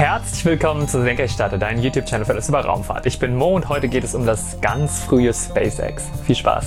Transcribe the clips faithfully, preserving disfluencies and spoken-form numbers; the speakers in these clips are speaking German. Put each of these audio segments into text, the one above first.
Herzlich willkommen zu Senkrechtstarter, dein YouTube-Channel für alles über Raumfahrt. Ich bin Mo und heute geht es um das ganz frühe SpaceX. Viel Spaß!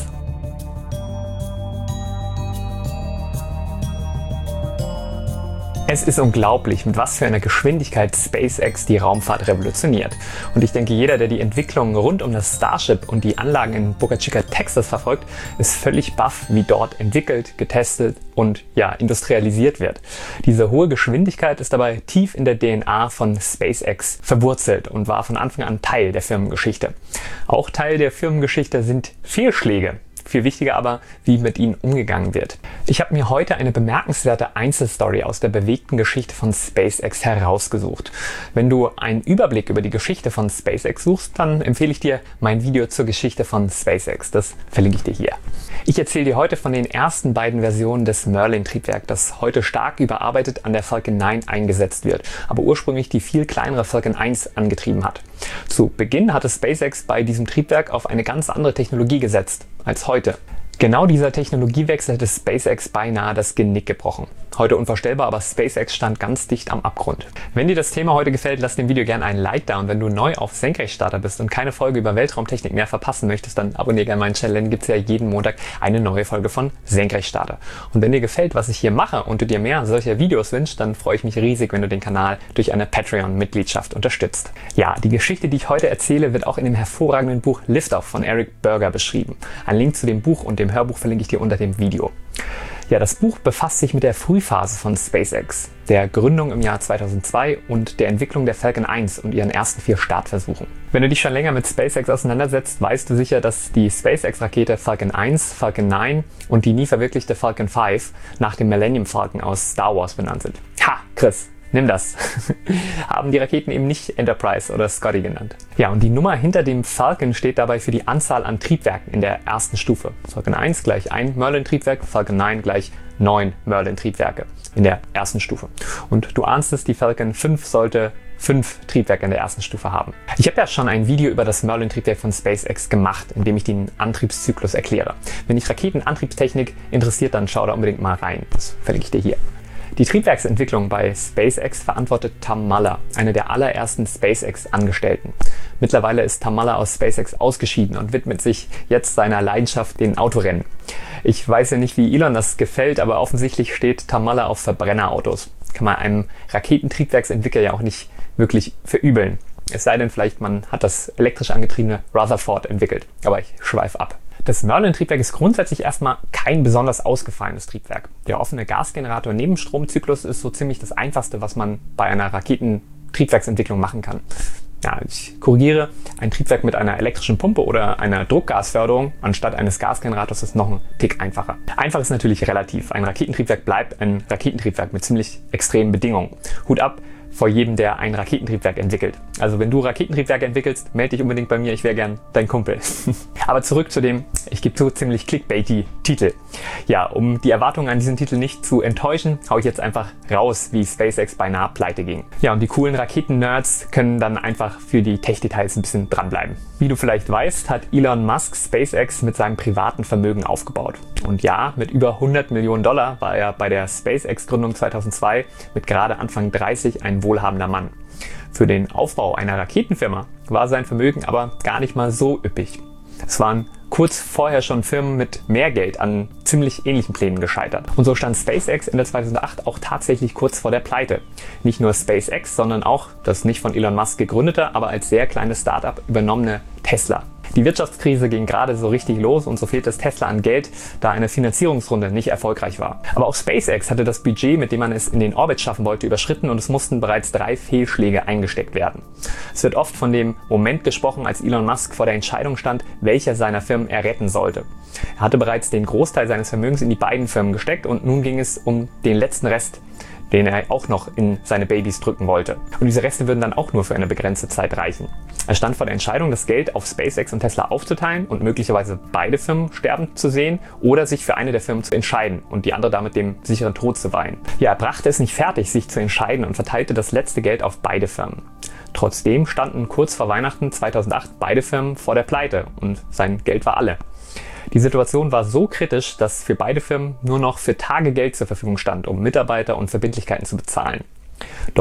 Es ist unglaublich, mit was für einer Geschwindigkeit SpaceX die Raumfahrt revolutioniert. Und ich denke, jeder, der die Entwicklung rund um das Starship und die Anlagen in Boca Chica, Texas verfolgt, ist völlig baff, wie dort entwickelt, getestet und ja, industrialisiert wird. Diese hohe Geschwindigkeit ist dabei tief in der D N A von SpaceX verwurzelt und war von Anfang an Teil der Firmengeschichte. Auch Teil der Firmengeschichte sind Fehlschläge. Viel wichtiger aber, wie mit ihnen umgegangen wird. Ich habe mir heute eine bemerkenswerte Einzelstory aus der bewegten Geschichte von SpaceX herausgesucht. Wenn du einen Überblick über die Geschichte von SpaceX suchst, dann empfehle ich dir mein Video zur Geschichte von SpaceX. Das verlinke ich dir hier. Ich erzähle dir heute von den ersten beiden Versionen des Merlin-Triebwerk, das heute stark überarbeitet an der Falcon neun eingesetzt wird, aber ursprünglich die viel kleinere Falcon eins angetrieben hat. Zu Beginn hatte SpaceX bei diesem Triebwerk auf eine ganz andere Technologie gesetzt als heute. Genau dieser Technologiewechsel hätte SpaceX beinahe das Genick gebrochen. Heute unvorstellbar, aber SpaceX stand ganz dicht am Abgrund. Wenn dir das Thema heute gefällt, lass dem Video gerne einen Like da und wenn du neu auf Senkrechtstarter bist und keine Folge über Weltraumtechnik mehr verpassen möchtest, dann abonniere gerne meinen Channel, denn gibt es ja jeden Montag eine neue Folge von Senkrechtstarter. Und wenn dir gefällt, was ich hier mache und du dir mehr solcher Videos wünschst, dann freue ich mich riesig, wenn du den Kanal durch eine Patreon-Mitgliedschaft unterstützt. Ja, die Geschichte, die ich heute erzähle, wird auch in dem hervorragenden Buch Liftoff von Eric Berger beschrieben. Ein Link zu dem Buch und dem Hörbuch verlinke ich dir unter dem Video. Ja, das Buch befasst sich mit der Frühphase von SpaceX, der Gründung im Jahr zweitausendzwei und der Entwicklung der Falcon eins und ihren ersten vier Startversuchen. Wenn du dich schon länger mit SpaceX auseinandersetzt, weißt du sicher, dass die SpaceX-Rakete Falcon eins, Falcon neun und die nie verwirklichte Falcon fünf nach dem Millennium Falcon aus Star Wars benannt sind. Ha, Chris! Nimm das. Haben die Raketen eben nicht Enterprise oder Scotty genannt. Ja, und die Nummer hinter dem Falcon steht dabei für die Anzahl an Triebwerken in der ersten Stufe. Falcon eins gleich ein Merlin-Triebwerk, Falcon neun gleich neun Merlin-Triebwerke in der ersten Stufe. Und du ahnst es, die Falcon fünf sollte fünf Triebwerke in der ersten Stufe haben. Ich habe ja schon ein Video über das Merlin-Triebwerk von SpaceX gemacht, in dem ich den Antriebszyklus erkläre. Wenn dich Raketenantriebstechnik interessiert, dann schau da unbedingt mal rein. Das verlinke ich dir hier. Die Triebwerksentwicklung bei SpaceX verantwortet Tom Muller, einer der allerersten SpaceX-Angestellten. Mittlerweile ist Tom Muller aus SpaceX ausgeschieden und widmet sich jetzt seiner Leidenschaft, den Autorennen. Ich weiß ja nicht, wie Elon das gefällt, aber offensichtlich steht Tom Muller auf Verbrennerautos. Kann man einem Raketentriebwerksentwickler ja auch nicht wirklich verübeln. Es sei denn vielleicht, man hat das elektrisch angetriebene Rutherford entwickelt. Aber ich schweife ab. Das Merlin-Triebwerk ist grundsätzlich erstmal kein besonders ausgefallenes Triebwerk. Der offene Gasgenerator-Nebenstromzyklus ist so ziemlich das Einfachste, was man bei einer Raketentriebwerksentwicklung machen kann. Ja, ich korrigiere, ein Triebwerk mit einer elektrischen Pumpe oder einer Druckgasförderung anstatt eines Gasgenerators ist noch ein Tick einfacher. Einfach ist natürlich relativ. Ein Raketentriebwerk bleibt ein Raketentriebwerk mit ziemlich extremen Bedingungen. Hut ab vor jedem, der ein Raketentriebwerk entwickelt. Also wenn du Raketentriebwerke entwickelst, melde dich unbedingt bei mir, ich wäre gern dein Kumpel. Aber zurück zu dem, ich gebe zu, ziemlich clickbaity Titel. Ja, um die Erwartungen an diesen Titel nicht zu enttäuschen, hau ich jetzt einfach raus, wie SpaceX beinahe pleite ging. Ja, und die coolen Raketen-Nerds können dann einfach für die Tech-Details ein bisschen dranbleiben. Wie du vielleicht weißt, hat Elon Musk SpaceX mit seinem privaten Vermögen aufgebaut. Und ja, mit über hundert Millionen Dollar war er bei der SpaceX-Gründung zweitausendzwei mit gerade Anfang dreißig ein wohlhabender Mann. Für den Aufbau einer Raketenfirma war sein Vermögen aber gar nicht mal so üppig. Es waren kurz vorher schon Firmen mit mehr Geld an ziemlich ähnlichen Plänen gescheitert. Und so stand SpaceX Ende zweitausendacht auch tatsächlich kurz vor der Pleite. Nicht nur SpaceX, sondern auch das nicht von Elon Musk gegründete, aber als sehr kleines Startup übernommene Tesla. Die Wirtschaftskrise ging gerade so richtig los und so fehlte es Tesla an Geld, da eine Finanzierungsrunde nicht erfolgreich war. Aber auch SpaceX hatte das Budget, mit dem man es in den Orbit schaffen wollte, überschritten und es mussten bereits drei Fehlschläge eingesteckt werden. Es wird oft von dem Moment gesprochen, als Elon Musk vor der Entscheidung stand, welcher seiner Firmen er retten sollte. Er hatte bereits den Großteil seines Vermögens in die beiden Firmen gesteckt und nun ging es um den letzten Rest, den er auch noch in seine Babys drücken wollte. Und diese Reste würden dann auch nur für eine begrenzte Zeit reichen. Er stand vor der Entscheidung, das Geld auf SpaceX und Tesla aufzuteilen und möglicherweise beide Firmen sterben zu sehen oder sich für eine der Firmen zu entscheiden und die andere damit dem sicheren Tod zu weihen. Ja, er brachte es nicht fertig, sich zu entscheiden und verteilte das letzte Geld auf beide Firmen. Trotzdem standen kurz vor Weihnachten zweitausendacht beide Firmen vor der Pleite und sein Geld war alle. Die Situation war so kritisch, dass für beide Firmen nur noch für Tage Geld zur Verfügung stand, um Mitarbeiter und Verbindlichkeiten zu bezahlen. Doch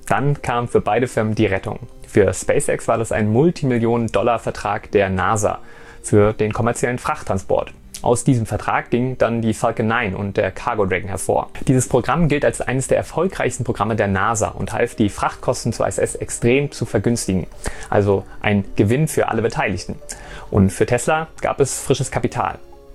Dann kam für beide Firmen die Rettung. Für SpaceX war das ein Multimillionen-Dollar-Vertrag der NASA für den kommerziellen Frachttransport. Aus diesem Vertrag ging dann die Falcon neun und der Cargo Dragon hervor. Dieses Programm gilt als eines der erfolgreichsten Programme der NASA und half, die Frachtkosten zur I S S extrem zu vergünstigen. Also ein Gewinn für alle Beteiligten. Und für Tesla gab es frisches Kapital.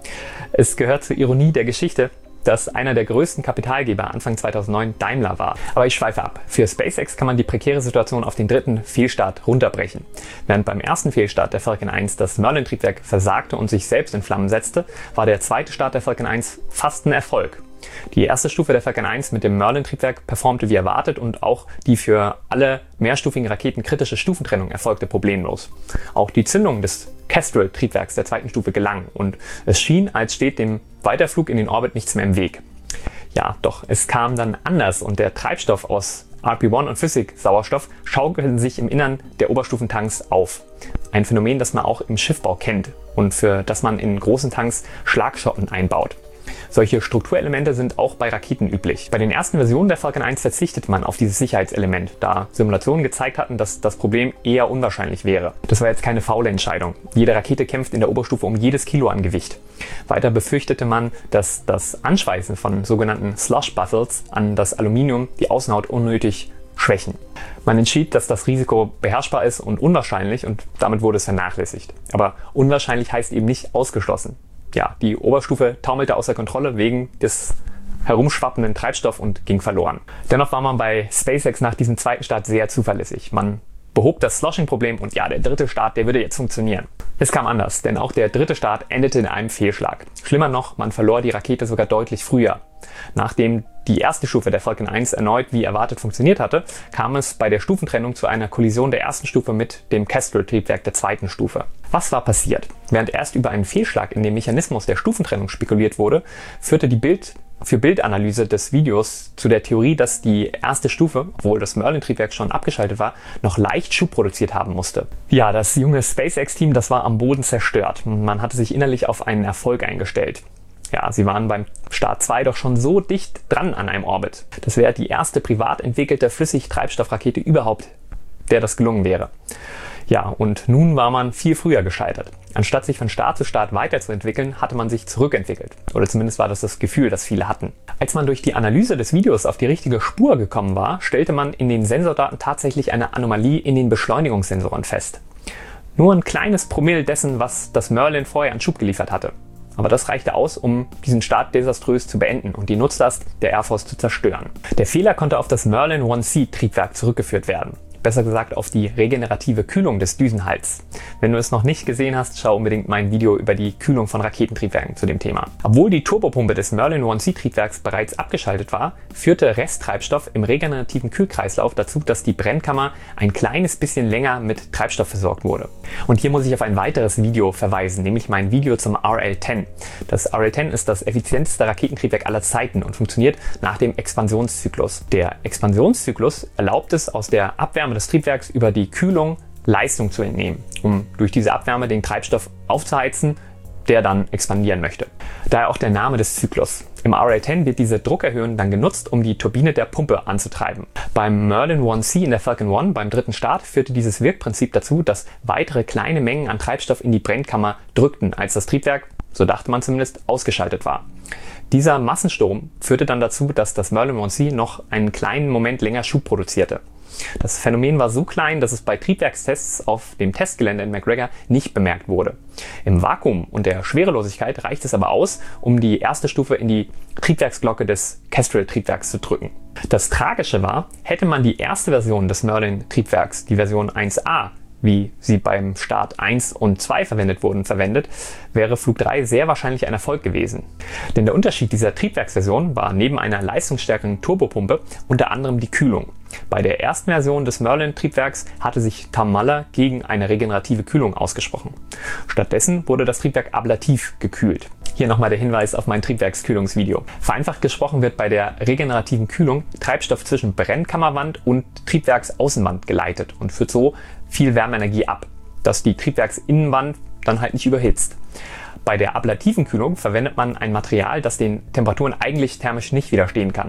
Es gehört zur Ironie der Geschichte, dass einer der größten Kapitalgeber Anfang zweitausendneun Daimler war. Aber ich schweife ab. Für SpaceX kann man die prekäre Situation auf den dritten Fehlstart runterbrechen. Während beim ersten Fehlstart der Falcon eins das Merlin-Triebwerk versagte und sich selbst in Flammen setzte, war der zweite Start der Falcon eins fast ein Erfolg. Die erste Stufe der Falcon eins mit dem Merlin-Triebwerk performte wie erwartet und auch die für alle mehrstufigen Raketen kritische Stufentrennung erfolgte problemlos. Auch die Zündung des Kestrel-Triebwerks der zweiten Stufe gelang und es schien, als steht dem Weiterflug in den Orbit nichts mehr im Weg. Ja, doch es kam dann anders und der Treibstoff aus R P eins und Flüssigsauerstoff schaukelten sich im Innern der Oberstufentanks auf. Ein Phänomen, das man auch im Schiffbau kennt und für das man in großen Tanks Schlagschotten einbaut. Solche Strukturelemente sind auch bei Raketen üblich. Bei den ersten Versionen der Falcon eins verzichtete man auf dieses Sicherheitselement, da Simulationen gezeigt hatten, dass das Problem eher unwahrscheinlich wäre. Das war jetzt keine faule Entscheidung. Jede Rakete kämpft in der Oberstufe um jedes Kilo an Gewicht. Weiter befürchtete man, dass das Anschweißen von sogenannten Slush Bustles an das Aluminium die Außenhaut unnötig schwächen. Man entschied, dass das Risiko beherrschbar ist und unwahrscheinlich und damit wurde es vernachlässigt. Aber unwahrscheinlich heißt eben nicht ausgeschlossen. Ja, die Oberstufe taumelte außer Kontrolle wegen des herumschwappenden Treibstoffs und ging verloren. Dennoch war man bei SpaceX nach diesem zweiten Start sehr zuverlässig. Man behob das Sloshing-Problem und ja, der dritte Start, der würde jetzt funktionieren. Es kam anders, denn auch der dritte Start endete in einem Fehlschlag. Schlimmer noch, man verlor die Rakete sogar deutlich früher. Nachdem die erste Stufe der Falcon eins erneut wie erwartet funktioniert hatte, kam es bei der Stufentrennung zu einer Kollision der ersten Stufe mit dem Kestrel-Triebwerk der zweiten Stufe. Was war passiert? Während erst über einen Fehlschlag in dem Mechanismus der Stufentrennung spekuliert wurde, führte die Bild für Bildanalyse des Videos zu der Theorie, dass die erste Stufe, obwohl das Merlin-Triebwerk schon abgeschaltet war, noch leicht Schub produziert haben musste. Ja, das junge SpaceX-Team, das war am Boden zerstört. Man hatte sich innerlich auf einen Erfolg eingestellt. Ja, sie waren beim Start zwei doch schon so dicht dran an einem Orbit. Das wäre die erste privat entwickelte Flüssigtreibstoffrakete überhaupt, der das gelungen wäre. Ja, und nun war man viel früher gescheitert. Anstatt sich von Start zu Start weiterzuentwickeln, hatte man sich zurückentwickelt. Oder zumindest war das das Gefühl, das viele hatten. Als man durch die Analyse des Videos auf die richtige Spur gekommen war, stellte man in den Sensordaten tatsächlich eine Anomalie in den Beschleunigungssensoren fest. Nur ein kleines Promille dessen, was das Merlin vorher an Schub geliefert hatte. Aber das reichte aus, um diesen Start desaströs zu beenden und die Nutzlast der Air Force zu zerstören. Der Fehler konnte auf das Merlin eins C Triebwerk zurückgeführt werden. Besser gesagt auf die regenerative Kühlung des Düsenhalts. Wenn du es noch nicht gesehen hast, schau unbedingt mein Video über die Kühlung von Raketentriebwerken zu dem Thema. Obwohl die Turbopumpe des Merlin eins C Triebwerks bereits abgeschaltet war, führte Resttreibstoff im regenerativen Kühlkreislauf dazu, dass die Brennkammer ein kleines bisschen länger mit Treibstoff versorgt wurde. Und hier muss ich auf ein weiteres Video verweisen, nämlich mein Video zum R L zehn. Das R L zehn ist das effizienteste Raketentriebwerk aller Zeiten und funktioniert nach dem Expansionszyklus. Der Expansionszyklus erlaubt es, aus der Abwärme des Triebwerks über die Kühlung Leistung zu entnehmen, um durch diese Abwärme den Treibstoff aufzuheizen, der dann expandieren möchte. Daher auch der Name des Zyklus. Im R L zehn wird diese Druckerhöhung dann genutzt, um die Turbine der Pumpe anzutreiben. Beim Merlin eins C in der Falcon eins beim dritten Start führte dieses Wirkprinzip dazu, dass weitere kleine Mengen an Treibstoff in die Brennkammer drückten, als das Triebwerk, so dachte man zumindest, ausgeschaltet war. Dieser Massenstrom führte dann dazu, dass das Merlin eins C noch einen kleinen Moment länger Schub produzierte. Das Phänomen war so klein, dass es bei Triebwerkstests auf dem Testgelände in McGregor nicht bemerkt wurde. Im Vakuum und der Schwerelosigkeit reicht es aber aus, um die erste Stufe in die Triebwerksglocke des Kestrel-Triebwerks zu drücken. Das Tragische war, hätte man die erste Version des Merlin-Triebwerks, die Version eins a, wie sie beim Start eins und zwei verwendet wurden, verwendet, wäre Flug drei sehr wahrscheinlich ein Erfolg gewesen. Denn der Unterschied dieser Triebwerksversion war neben einer leistungsstärkeren Turbopumpe unter anderem die Kühlung. Bei der ersten Version des Merlin-Triebwerks hatte sich Tom Muller gegen eine regenerative Kühlung ausgesprochen. Stattdessen wurde das Triebwerk ablativ gekühlt. Hier nochmal der Hinweis auf mein Triebwerkskühlungsvideo. Vereinfacht gesprochen wird bei der regenerativen Kühlung Treibstoff zwischen Brennkammerwand und Triebwerksaußenwand geleitet und führt so viel Wärmeenergie ab, dass die Triebwerksinnenwand dann halt nicht überhitzt. Bei der ablativen Kühlung verwendet man ein Material, das den Temperaturen eigentlich thermisch nicht widerstehen kann.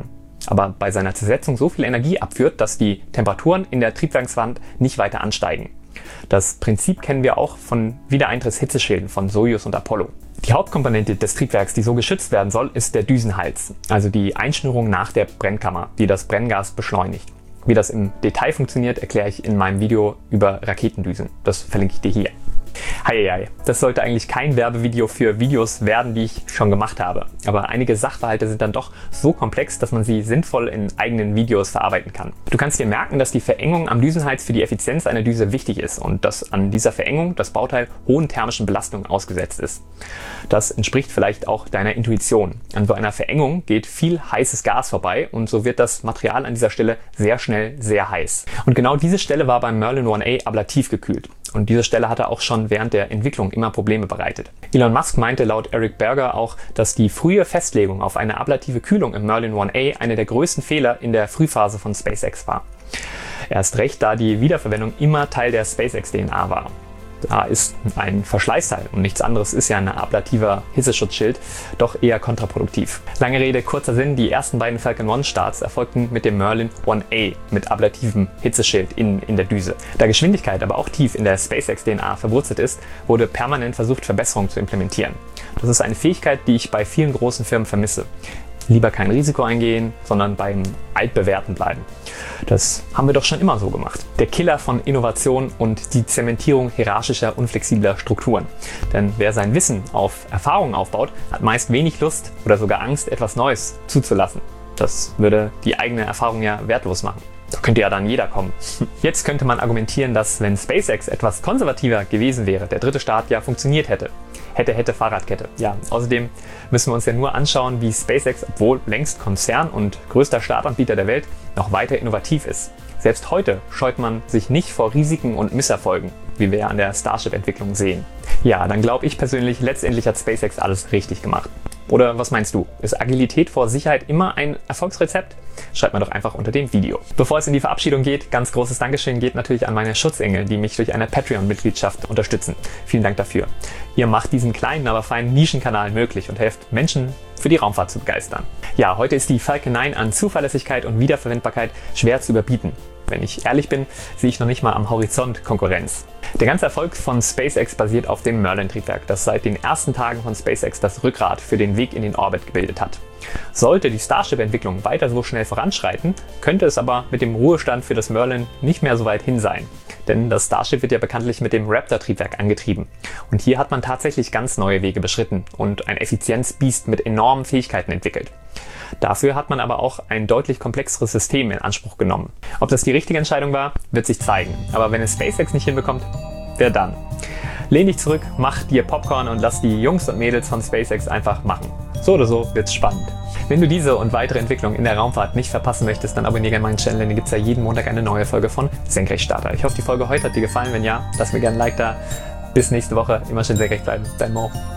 aber bei seiner Zersetzung so viel Energie abführt, dass die Temperaturen in der Triebwerkswand nicht weiter ansteigen. Das Prinzip kennen wir auch von Wiedereintritts-Hitzeschilden von Sojus und Apollo. Die Hauptkomponente des Triebwerks, die so geschützt werden soll, ist der Düsenhals, also die Einschnürung nach der Brennkammer, die das Brenngas beschleunigt. Wie das im Detail funktioniert, erkläre ich in meinem Video über Raketendüsen. Das verlinke ich dir hier. Heieiei, das sollte eigentlich kein Werbevideo für Videos werden, die ich schon gemacht habe. Aber einige Sachverhalte sind dann doch so komplex, dass man sie sinnvoll in eigenen Videos verarbeiten kann. Du kannst dir merken, dass die Verengung am Düsenhals für die Effizienz einer Düse wichtig ist und dass an dieser Verengung das Bauteil hohen thermischen Belastungen ausgesetzt ist. Das entspricht vielleicht auch deiner Intuition. An so einer Verengung geht viel heißes Gas vorbei und so wird das Material an dieser Stelle sehr schnell sehr heiß. Und genau diese Stelle war beim Merlin eins A ablativ gekühlt. Und diese Stelle hatte auch schon während der Entwicklung immer Probleme bereitet. Elon Musk meinte laut Eric Berger auch, dass die frühe Festlegung auf eine ablative Kühlung im Merlin eins A einer der größten Fehler in der Frühphase von SpaceX war. Erst recht, da die Wiederverwendung immer Teil der SpaceX-D N A war. Da ist ein Verschleißteil und nichts anderes ist ja ein ablativer Hitzeschutzschild doch eher kontraproduktiv. Lange Rede, kurzer Sinn, die ersten beiden Falcon neun Starts erfolgten mit dem Merlin eins A mit ablativem Hitzeschild in, in der Düse. Da Geschwindigkeit aber auch tief in der SpaceX-D N A verwurzelt ist, wurde permanent versucht, Verbesserungen zu implementieren. Das ist eine Fähigkeit, die ich bei vielen großen Firmen vermisse. Lieber kein Risiko eingehen, sondern beim Altbewährten bleiben. Das haben wir doch schon immer so gemacht. Der Killer von Innovation und die Zementierung hierarchischer, unflexibler Strukturen. Denn wer sein Wissen auf Erfahrungen aufbaut, hat meist wenig Lust oder sogar Angst, etwas Neues zuzulassen. Das würde die eigene Erfahrung ja wertlos machen. Da könnte ja dann jeder kommen. Jetzt könnte man argumentieren, dass wenn SpaceX etwas konservativer gewesen wäre, der dritte Start ja funktioniert hätte. Hätte, hätte, Fahrradkette. Ja, außerdem müssen wir uns ja nur anschauen, wie SpaceX, obwohl längst Konzern und größter Startanbieter der Welt, noch weiter innovativ ist. Selbst heute scheut man sich nicht vor Risiken und Misserfolgen, wie wir ja an der Starship-Entwicklung sehen. Ja, dann glaube ich persönlich, letztendlich hat SpaceX alles richtig gemacht. Oder was meinst du? Ist Agilität vor Sicherheit immer ein Erfolgsrezept? Schreibt mir doch einfach unter dem Video. Bevor es in die Verabschiedung geht, ganz großes Dankeschön geht natürlich an meine Schutzengel, die mich durch eine Patreon-Mitgliedschaft unterstützen. Vielen Dank dafür. Ihr macht diesen kleinen, aber feinen Nischenkanal möglich und helft Menschen für die Raumfahrt zu begeistern. Ja, heute ist die Falcon neun an Zuverlässigkeit und Wiederverwendbarkeit schwer zu überbieten. Wenn ich ehrlich bin, sehe ich noch nicht mal am Horizont Konkurrenz. Der ganze Erfolg von SpaceX basiert auf dem Merlin-Triebwerk, das seit den ersten Tagen von SpaceX das Rückgrat für den Weg in den Orbit gebildet hat. Sollte die Starship-Entwicklung weiter so schnell voranschreiten, könnte es aber mit dem Ruhestand für das Merlin nicht mehr so weit hin sein. Denn das Starship wird ja bekanntlich mit dem Raptor-Triebwerk angetrieben. Und hier hat man tatsächlich ganz neue Wege beschritten und ein Effizienzbiest mit enormen Fähigkeiten entwickelt. Dafür hat man aber auch ein deutlich komplexeres System in Anspruch genommen. Ob das die richtige Entscheidung war, wird sich zeigen. Aber wenn es SpaceX nicht hinbekommt, wer dann? Lehn dich zurück, mach dir Popcorn und lass die Jungs und Mädels von SpaceX einfach machen. So oder so wird's spannend. Wenn du diese und weitere Entwicklungen in der Raumfahrt nicht verpassen möchtest, dann abonniere gerne meinen Channel, denn hier gibt's ja jeden Montag eine neue Folge von Senkrechtstarter. Ich hoffe, die Folge heute hat dir gefallen. Wenn ja, lass mir gerne ein Like da. Bis nächste Woche. Immer schön senkrecht bleiben. Dein Mo.